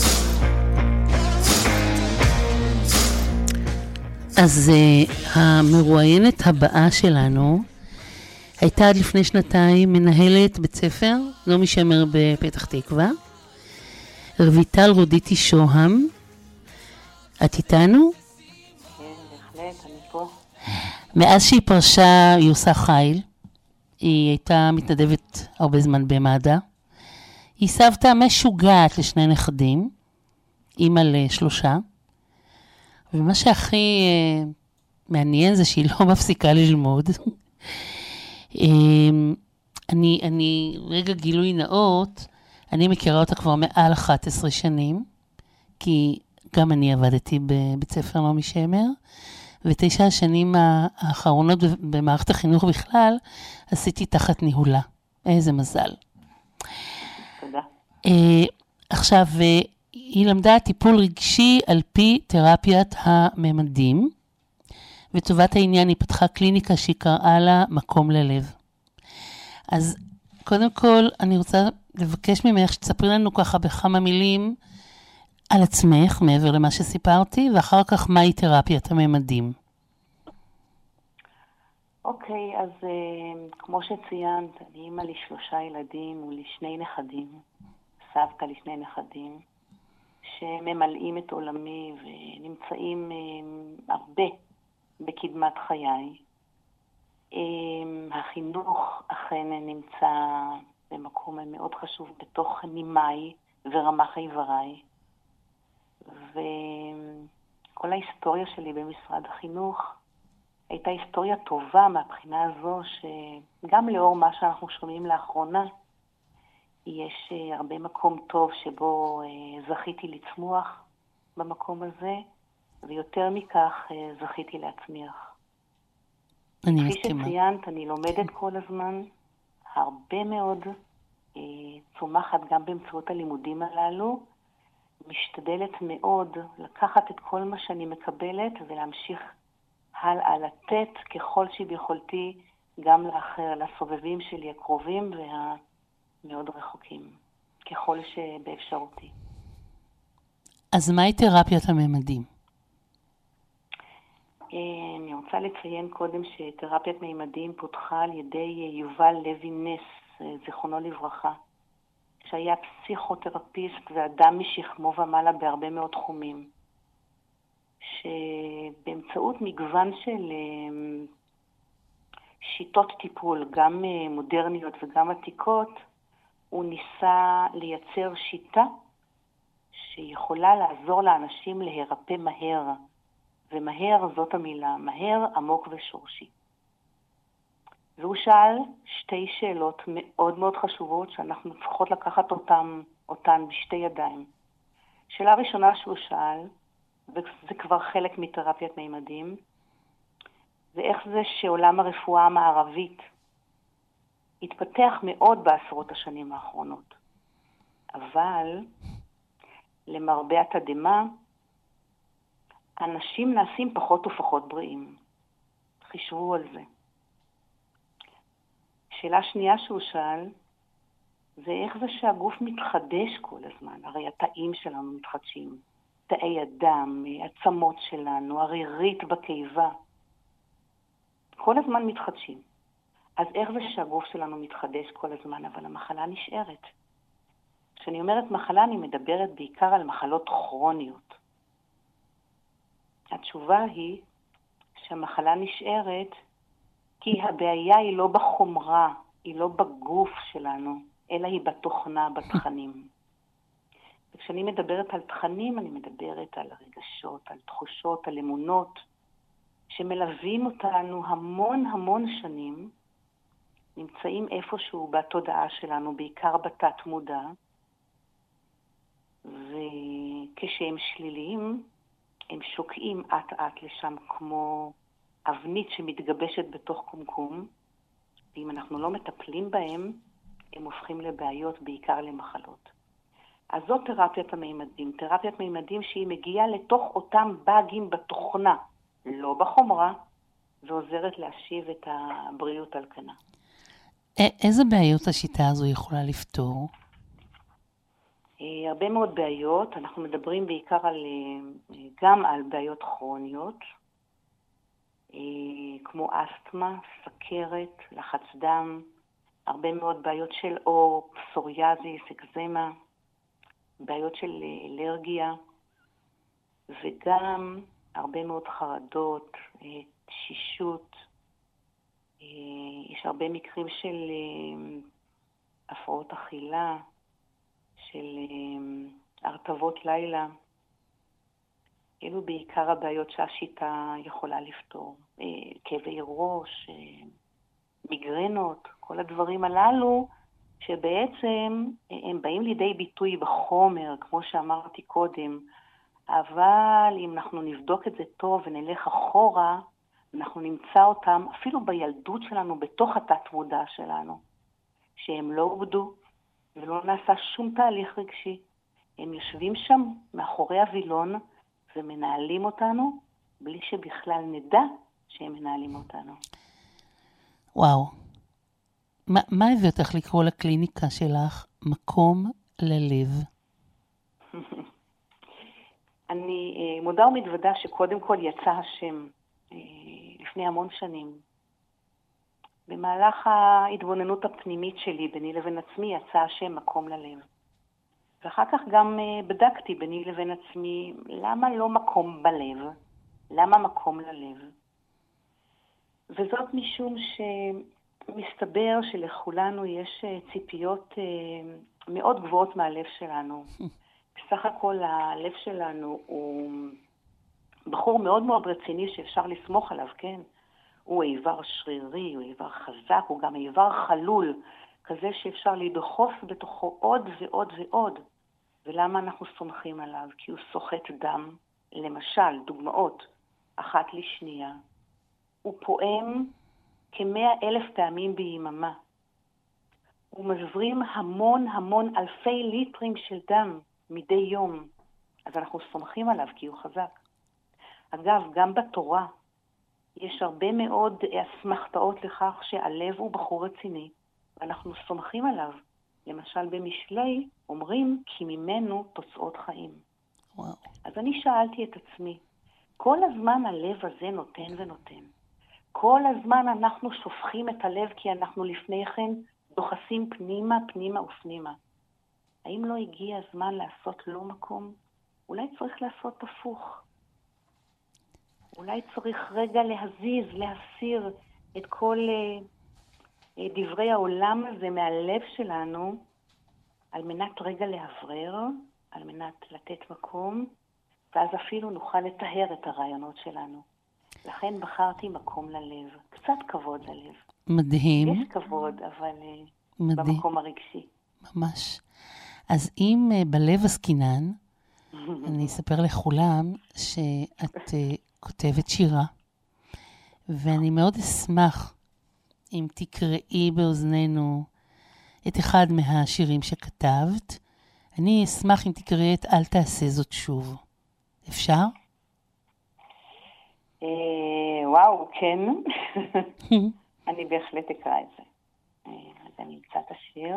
אז המרואיינת הבאה שלנו הייתה עד לפני שנתיים מנהלת בית ספר, נעמי שמר בפתח תקווה, רויטל רודיטי שוהם. את איתנו? כן, בהחלט, אני פה. מאז שהיא פרשה היא עושה חיל, היא הייתה מתנדבת הרבה זמן במד"א, היא סבתא משוגעת לשני נכדים, אימא ל3, ומה שהכי מעניין זה שהיא לא מפסיקה ללמוד. אני רגע גילוי נאות, אני מכירה אותה כבר מעל 11 שנים, כי גם אני עבדתי בבית ספר נעמי שמר, ו9 השנים האחרונות במערכת החינוך בכלל, עשיתי תחת ניהולה. איזה מזל. תודה. עכשיו, היא למדה טיפול רגשי על פי תרפיית הממדים, וטובת העניין היא פתחה קליניקה שהיא קראה לה מקום ללב. אז קודם כל אני רוצה לבקש ממך שתספרי לנו ככה בכמה מילים על עצמך, מעבר למה שסיפרתי, ואחר כך מהי תרפיית הממדים. אוקיי, אז כמו שציינת, אני אימא ל3 ילדים ול2 נכדים, סבתא ל2 נכדים, שממלאים את עולמי ונמצאים הרבה בקדמת חיי. החינוך אכן נמצא במקום מאוד חשוב בתוך נימי ורמ"ח איבריי. וכל ההיסטוריה שלי במשרד החינוך הייתה היסטוריה טובה מהבחינה הזו, שגם לאור מה שאנחנו שומעים לאחרונה, יש הרבה מקום טוב שבו זכיתי לצמוח במקום הזה, ויותר מכך זכיתי להצמיח. כפי שציינת, אני לומדת כל הזמן, הרבה מאוד, צומחת גם באמצעות הלימודים הללו, משתדלת מאוד לקחת את כל מה שאני מקבלת ולהמשיך הלאה, לתת ככל שביכולתי גם לאחר, לסובבים שלי הקרובים והמאוד רחוקים, ככל שבאפשרותי. אז מהי תרפיית הממדים? אני רוצה לציין קודם שתרפיית ממדים פותחה על ידי יובל לוי נס, זיכרונו לברכה, שהיה פסיכותרפיסט ואדם משכמו ומעלה בהרבה מאוד תחומים, שבאמצעות מגוון של שיטות טיפול, גם מודרניות וגם עתיקות, הוא ניסה לייצר שיטה שיכולה לעזור לאנשים להירפא מהר, ומהר זאת המילה, מהר, עמוק ושורשי. והוא שאל 2 שאלות מאוד מאוד חשובות שאנחנו צריכות לקחת אותן בשתי ידיים. שאלה ראשונה שהוא שאל, וזה כבר חלק מתרפיית ממדים, זה איך זה שעולם הרפואה המערבית התפתח מאוד בעשרות השנים האחרונות. אבל למרבה התדהמה, אנשים נעשים פחות ופחות בריאים. חישבו על זה. שאלה שנייה שהוא שאל, זה איך זה שהגוף מתחדש כל הזמן. הרי התאים שלנו מתחדשים, תאי הדם, עצמות שלנו, הרירית בקיבה, כל הזמן מתחדשים. אז איך זה שהגוף שלנו מתחדש כל הזמן, אבל המחלה נשארת. כשאני אומרת מחלה, אני מדברת בעיקר על מחלות כרוניות. התשובה היא שהמחלה נשארת כי הבעיה היא לא בחומרה, היא לא בגוף שלנו, אלא היא בתוכנה, בתכנים. וכשאני מדברת על תכנים, אני מדברת על רגשות, על תחושות, על אמונות, שמלווים אותנו המון המון שנים, נמצאים איפשהו בתודעה שלנו, בעיקר בתת מודע, וכשהם שליליים, הם שוקעים עט לשם כמו אבנית שמתגבשת בתוך קומקום, ואם אנחנו לא מטפלים בהם, הם הופכים לבעיות, בעיקר למחלות. אז זאת תרפיית המימדים. תרפיית מימדים שהיא מגיעה לתוך אותם באגים בתוכנה, לא בחומרה, ועוזרת להשיב את הבריאות על כנה. איזה בעיות השיטה הזו יכולה לפתור? הרבה מאוד בעיות. אנחנו מדברים בעיקר גם על בעיות כרוניות, כמו אסתמה, סכרת, לחץ דם, הרבה מאוד בעיות של אור, פסוריאזיס, אקזמה, בעיות של אלרגיה, וגם הרבה מאוד חרדות, תשישות. יש הרבה מקרים של הפרעות אכילה, של הרטבות לילה. אלו בעיקר הבעיות שהשיטה יכולה לפתור. כאבי ראש, מיגרנות, כל הדברים הללו, שבעצם הם באים לידי ביטוי בחומר, כמו שאמרתי קודם, אבל אם אנחנו נבדוק את זה טוב ונלך אחורה, אנחנו נמצא אותם אפילו בילדות שלנו, בתוך התת מודע שלנו, שהם לא עובדו ולא נעשה שום תהליך רגשי. הם יושבים שם מאחורי הווילון ומנהלים אותנו בלי שבכלל נדע שהם מנהלים אותנו. וואו. מה הביא אותך לקרוא לקליניקה שלך מקום ללב? אני מודה ומתוודה שקודם כל יצא השם לפני המון שנים. במהלך ההתבוננות הפנימית שלי ביני לבין עצמי יצא השם מקום ללב. ואחר כך גם בדקתי ביני לבין עצמי למה לא מקום בלב, למה מקום ללב. וזאת משום שמסתבר שלכולנו יש ציפיות מאוד גבוהות מהלב שלנו. בסך הכל הלב שלנו הוא בחור מאוד מאוד רציני שאפשר לסמוך עליו, כן? הוא איבר שרירי, הוא איבר חזק, הוא גם איבר חלול, כזה שאפשר לדחוף בתוכו עוד ועוד ועוד. ולמה אנחנו סומכים עליו? כי הוא סוחט דם, למשל, דוגמאות, אחת לשנייה. הוא פועם כ100,000 פעמים ביממה. הוא מזרים המון המון אלפי ליטרים של דם מדי יום. אז אנחנו סומכים עליו כי הוא חזק. אגב, גם בתורה יש הרבה מאוד אסמכתאות לכך שהלב הוא בחור רציני, ואנחנו סומכים עליו. למשל במשלי אומרים כי ממנו תוצאות חיים. וואו. אז אני שאלתי את עצמי, כל הזמן הלב הזה נותן ונותן. כל הזמן אנחנו שופכים את הלב כי אנחנו לפני כן דוחסים פנימה, פנימה ופנימה. האם לא הגיע הזמן לעשות לא מקום? אולי צריך לעשות הפוך. אולי צריך רגע להזיז, להסיר את כל דברי העולם הזה מהלב שלנו, על מנת רגע להברר, על מנת לתת מקום, ואז אפילו נוכל לטהר את הרעיונות שלנו. לכן בחרתי מקום ללב, קצת כבוד ללב. מדהים. יש כבוד, אבל מדהים. במקום הרגשי. ממש. אז אם בלב עסקינן, אני אספר לכולם שאת כותבת שירה, ואני מאוד אשמח אם תקראי באוזנינו את אחד מהשירים שכתבת. אני אשמח אם תקראי את אל תעשה זאת שוב. אפשר? וואו, כן. אני בהחלט אקרא את זה. אז אני אמצא את השיר.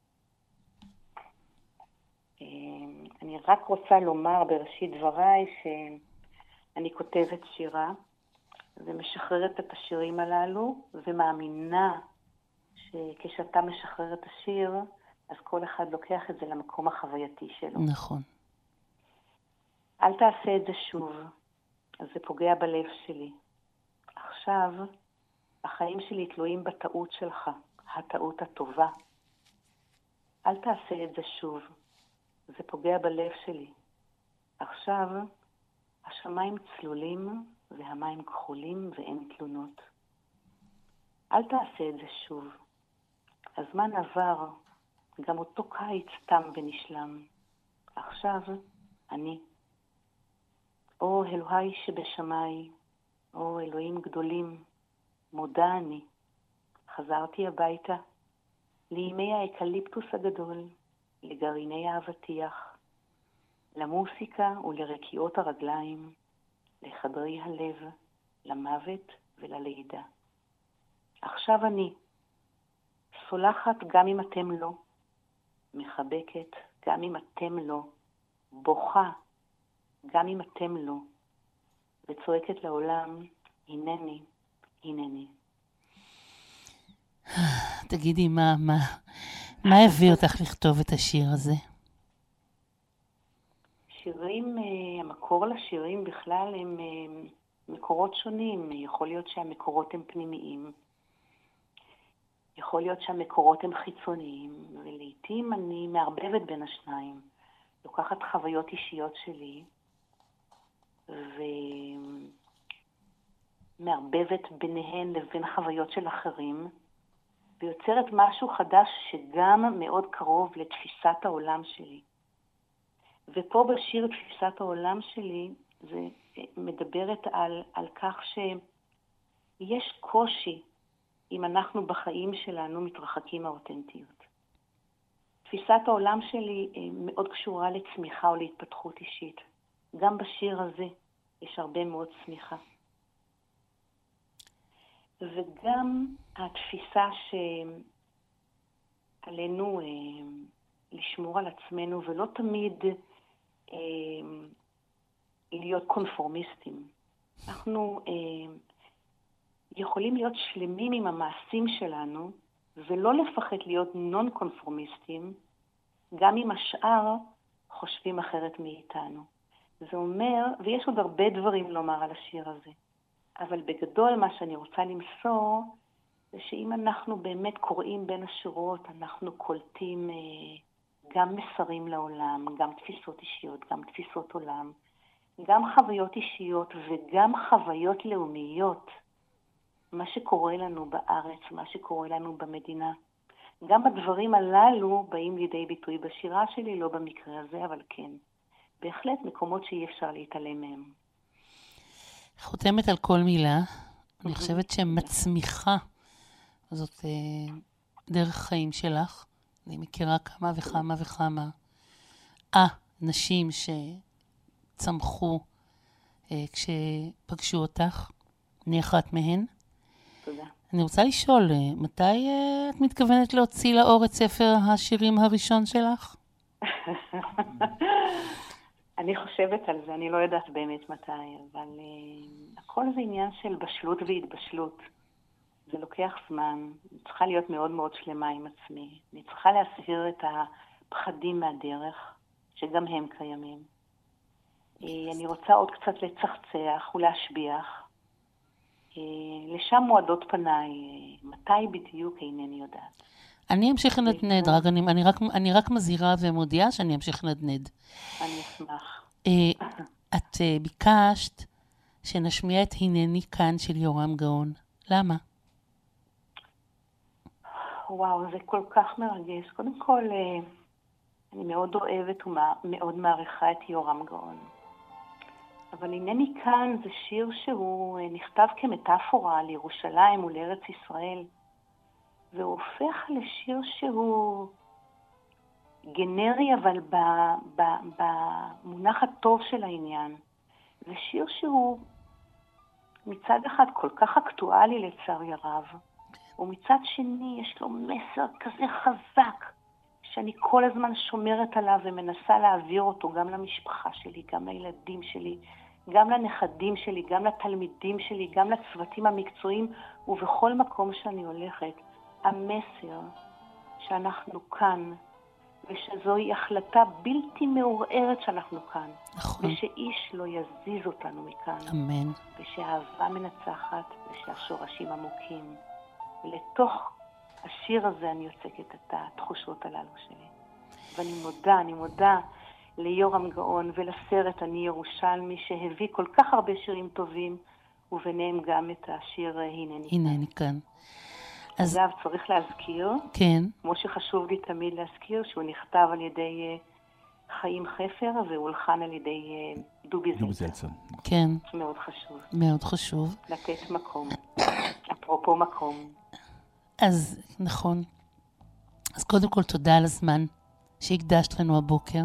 אני רק רוצה לומר בראשית דבריי שאני כותבת שירה ומשחררת את השירים הללו, ומאמינה שכשאתה משחרר את השיר, אז כל אחד לוקח את זה למקום החווייתי שלו. נכון. אל תעשה את זה שוב. אז זה פוגע בלב שלי. עכשיו, החיים שלי תלויים בטעות שלך, הטעות הטובה. אל תעשה את זה שוב. זה פוגע בלב שלי. עכשיו, השמיים צלולים והמים כחולים ואין תלונות. אל תעשה את זה שוב. הזמן עבר, גם אותו קיץ תם ונשלם. עכשיו, אני. או אלוהי שבשמי, או אלוהים גדולים, מודה אני. חזרתי הביתה, לימי האקליפטוס הגדול, לגרעיני האבטיח, למוסיקה ולרקיעות הרגליים, לחדרי הלב, למוות וללידה. עכשיו אני, סולחת גם אם אתם לא, מחבקת גם אם אתם לא, בוכה גם אם אתם לא, וצועקת לעולם, הנני, הנני. תגידי, מה הביא אותך לכתוב את השיר הזה? שירים, המקור לשירים בכלל הם מקורות שונים. יכול להיות שהמקורות הם פנימיים. יכול להיות שהמקורות הם חיצוניים. ולעיתים אני מערבבת בין השניים. לוקחת חוויות אישיות שלי ומערבבת ביניהן לבין חוויות של אחרים. ויוצרת משהו חדש שגם מאוד קרוב לתפיסת העולם שלי. ופה בשיר תפיסת העולם שלי, זה מדברת על כך שיש קושי אם אנחנו בחיים שלנו מתרחקים מהאותנטיות. תפיסת העולם שלי מאוד קשורה לצמיחה או להתפתחות אישית. גם בשיר הזה יש הרבה מאוד צמיחה. וגם התפיסה שעלינו לשמור על עצמנו ולא תמיד להיות קונפורמיסטים. אנחנו יכולים להיות שלמים עם המעשים שלנו ולא לפחד להיות נון קונפורמיסטים, גם אם השאר חושבים אחרת מאיתנו. זה אומר, ויש עוד הרבה דברים לומר על השיר הזה, אבל בגדול מה שאני רוצה למסור, זה שאם אנחנו באמת קוראים בין השורות, אנחנו קולטים גם מסרים לעולם, גם תפיסות אישיות, גם תפיסות עולם, גם חוויות אישיות וגם חוויות לאומיות, מה שקורה לנו בארץ, מה שקורה לנו במדינה. גם הדברים הללו באים לידי ביטוי בשירה שלי, לא במקרה הזה, אבל כן. בהחלט מקומות שאי אפשר להתעלם מהם. חותמת על כל מילה. אני חושבת שמצמיחה, זאת דרך חיים שלך. אני מכירה כמה וכמה וכמה נשים שצמחו כשפגשו אותך. אני אחת מהן. תודה. אני רוצה לשאול, מתי את מתכוונת להוציא לאור את ספר השירים הראשון שלך? אני חושבת על זה, אני לא יודעת באמת מתי, אבל הכל זה עניין של בשלות והתבשלות. זה לוקח זמן, אני צריכה להיות מאוד מאוד שלמה עם עצמי. אני צריכה להסיר את הפחדים מהדרך, שגם הם קיימים. אני רוצה עוד קצת לצחצח ולהשביח. לשם מועדות פניי, מתי בדיוק אינני יודעת. אני אמשיך לנדנד, אני רק מזהירה ומודיעה שאני אמשיך לנדנד. אני אשמח. את ביקשת שנשמיע את הנני כאן של יורם גאון. למה? וואו, זה כל כך מרגש. קודם כל, אני מאוד אוהבת ומאוד מעריכה את יורם גאון. אבל הנני כאן זה שיר שהוא נכתב כמטאפורה על ירושלים ולארץ ישראל. והוא הופך לשיר שהוא גנרי, אבל במונח הטוב של העניין. זה שיר שהוא מצד אחד כל כך אקטואלי לצערי הרב, ומצד שני יש לו מסר כזה חזק, שאני כל הזמן שומרת עליו ומנסה להעביר אותו גם למשפחה שלי, גם לילדים שלי, גם לנכדים שלי, גם לתלמידים שלי, גם לצוותים המקצועיים, ובכל מקום שאני הולכת. המסר שאנחנו כאן ושזוהי החלטה בלתי מעורערת שאנחנו כאן. נכון. ושאיש לא יזיז אותנו מכאן. אמן. ושהאהבה מנצחת ושהשורשים עמוקים. לתוך השיר הזה אני יוצקת את התחושות הללו שלי. ואני מודה ליורם גאון ולסרט אני ירושלמי שהביא כל כך הרבה שירים טובים, וביניהם גם את השיר הנני כאן. אגב, צריך להזכיר, כן. כמו שחשוב לי תמיד להזכיר, שהוא נכתב על ידי חיים חפר והולחן על ידי דובי זלצר. כן. מאוד חשוב. מאוד חשוב. לתת מקום. אפרופו מקום. אז נכון. אז קודם כל תודה על הזמן שהקדשת לנו הבוקר.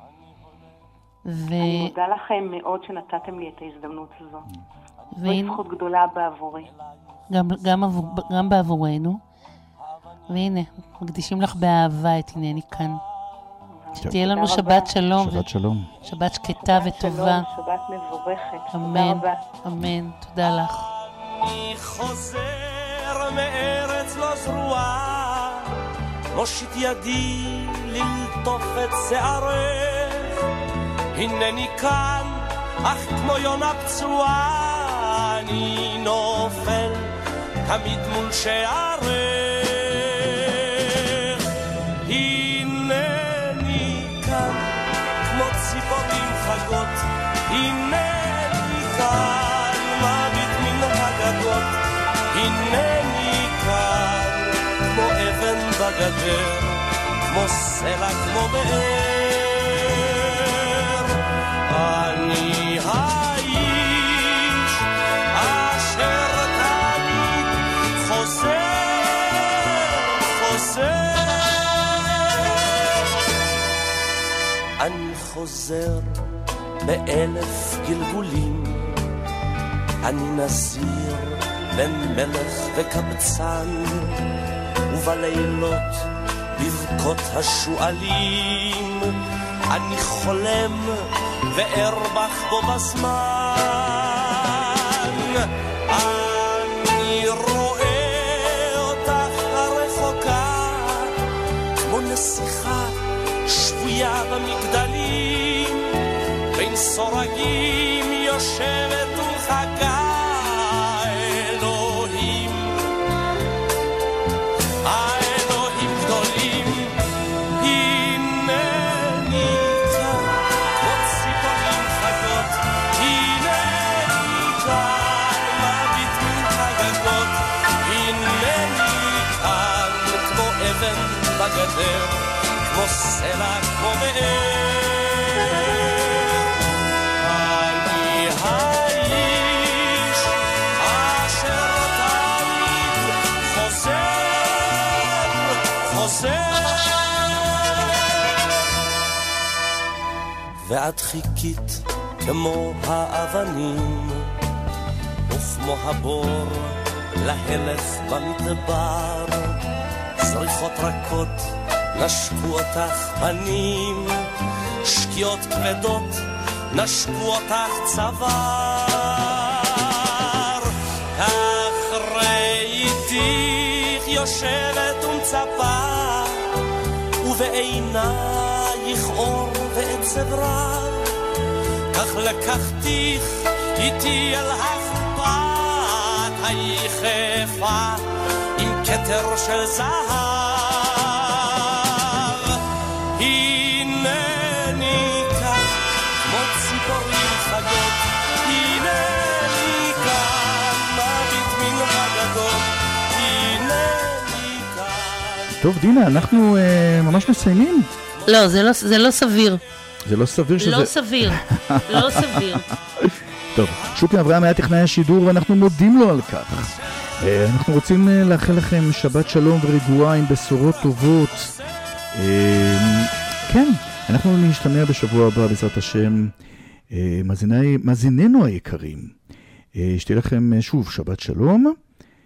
אני מודה לכם מאוד שנתתם לי את ההזדמנות הזו. זו זכות גדולה בעבורי. גם בעבורנו. והנה, מקדישים לך באהבה את הנני כאן. שתהיה לנו שבת שלום. שבת שלום. שבת שקטה וטובה. שבת מבורכת. אמן, אמן. תודה לך. אני חוזר מארץ לא זרועה, מושיט ידי ללטוף את שערך, הנני כאן, אך כמו יונה פצועה, אני נופל תמיד מול שערך. הנני כאן, כמו ציפורים חגות, הנני כאן, מביט מן הגגות, הנני כאן, כמו אבן בגדר, כמו סלע, כמו באר. אני האיש אשר תמיד חוזר. אני חוזר באלף גלגולים, אני נזיר בין מלך וקבצן, ובלילות בבכות השואלים אני חולם וארבח בו בזמן. אני רואה אותך הרחוקה כמו נסיכה שבויה במגדלים, בין סורגים יושבת ומחכה. בגדר, כמו סלע, כמו באר. אני האיש אשר תמיד חוזר. ואת חיכית כמו האבנים וכמו הבור להלך במדבר, זריחות רכות נשקו אותך פנים, שקיעות כבדות נשקו אותך צוואר. כך ראיתיך יושבת ומצפה, ובעינייך אור ועצב רב, כך לקחתיך איתי אל החפת היחפה עם כתר של זהב. הנני כאן כמו ציפורים חגות, הנני כאן מביט מן הגגות, הנני כאן. טוב דינה, אנחנו ממש מסיימים. לא, זה לא סביר. זה לא סביר שזה... לא סביר, לא סביר. טוב, שוקי אברהם היה טכנאי השידור ואנחנו מודים לו על כך. אנחנו רוצים לאחל לכם שבת שלום ורגועה עם בשורות טובות. כן, אנחנו נשתמע בשבוע הבא בעזרת השם. מאזיננו היקרים, שתהיה לכם שוב שבת שלום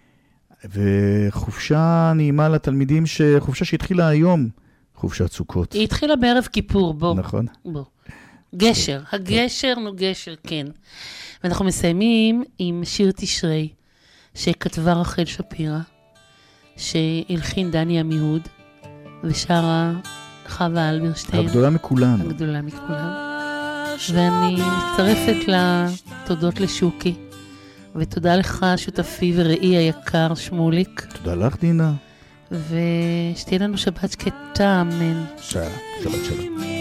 וחופשה נעימה לתלמידים, חופשה שהתחילה היום, חופשת סוכות. היא התחילה בערב כיפור, בוא. נכון. בוא. גשר, הגשר נו גשר, כן. ואנחנו מסיימים עם שיר תשרי, שכתבה רחל שפירא, שהלחין דני עמיהוד, ושרה חווה אלברשטיין. הגדולה מכולן. הגדולה מכולן. ואני מצטרפת לתודות לשוקי, ותודה לך, שותפי וראי היקר שמוליק. תודה לך, דינה. ושתהיה לנו שבת שקטה, אמן. שבת שלום.